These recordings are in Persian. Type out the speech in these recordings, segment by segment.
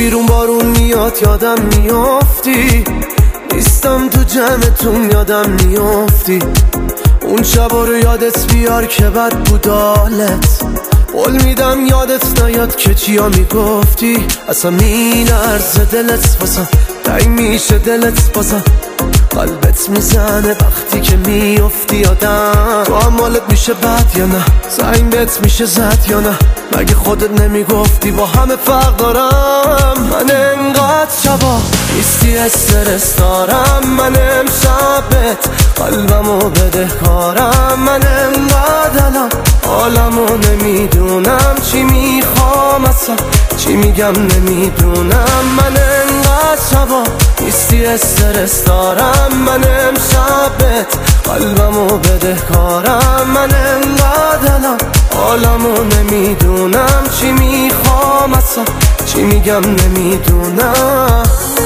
بیرون بارون میاد یادم میافتی، نیستم تو جمعتون یادم میافتی. اون شبا رو یادت بیار که بد بود حالت، قول میدم یادت نیاد که چیا میگفتی. اصلا میلرزه دلت بازم، تنگ میشه دلت بازم، قلبت میزنه وقتی که میافتی یادم. تو هم حالت میشه بد یا نه؟ زنگ بهت میشه زد یا نه؟ مگه خودت نمیگفتی با همه فرق دارم؟ من انقدر شبا نیستی استرس دارم، من امشبت قلبمو بده کارم. من انقدر الان حالمو نمیدونم، چی میخوام اصلا چی میگم نمیدونم. من انقدر شبا نیستی استرس دارم، من امشبت قلبمو بده کارم. من انقدر الان حالمو نمیدونم، چی میخوام اصلا چی میگم نمیدونم.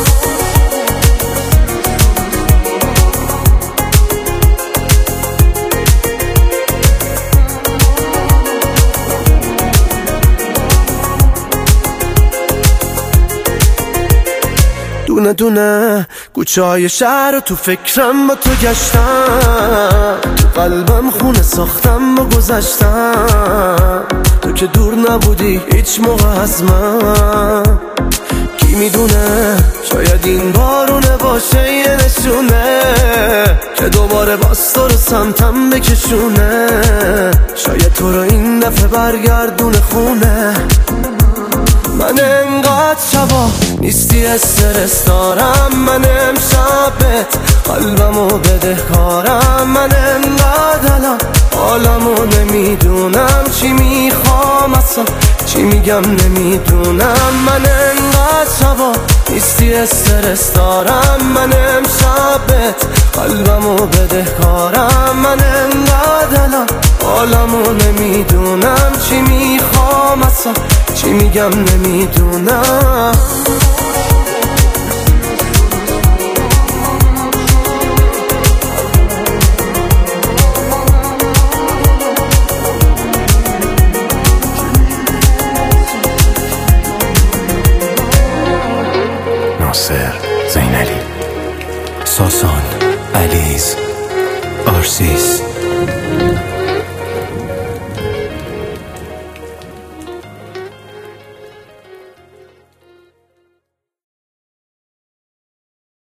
دونه دونه کوچه های شهر رو تو فکرم با تو گشتم، تو قلبم خونه ساختم و گذشتم. تو که دور نبودی هیچ موقع از من، کی میدونه شاید این بارونه باشه یه نشونه که دوباره باز تو رو سمتم بکشونه. شاید تو رو این دفعه برگردونه خونه. من انقدر شبا نیستی استرس دارم، من امشبت قلبمو بده کارم. من انقدر الان حالمو نمیدونم، چی میخوام اصلا چی میگم نمیدونم. من انقدر شبا نیستی استرس دارم، من امشبت قلبمو بده کارم. من انقدر الان حالمو نمیدونم، چی میخوام اصلا چی میگم نمیدونم. ناصر زینلی، ساسان، علیز، آرسیس